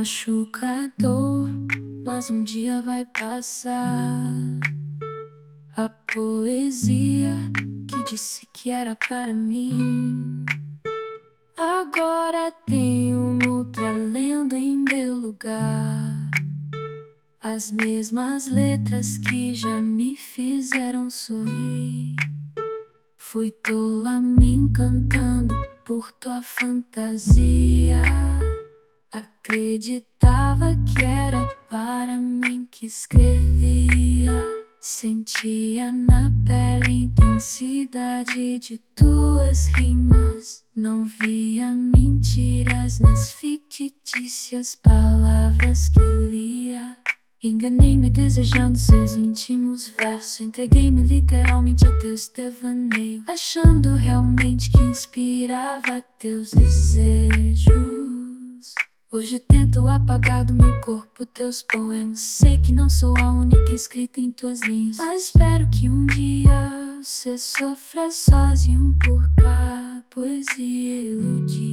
machucador, mas um dia vai passar. A poesia que disse que era para mim, agora tem uma outra lenda em meu lugar. As mesmas letras que já me fizeram sorrir. Fui tola me encantando por tua fantasia. Acreditava que era para mim que escrevia. Sentia na pele a intensidade de tuas rimas. Não via mentiras nas fictícias palavras que lia. Enganei-me desejando seus íntimos versos. Entreguei-me literalmente a teus devaneios, achando realmente que inspirava teus desejos. Hoje tento apagar do meu corpo teus poemas. Sei que não sou a única escrita em tuas linhas, mas espero que um dia você sofra sozinho por cá. Poesia iludir.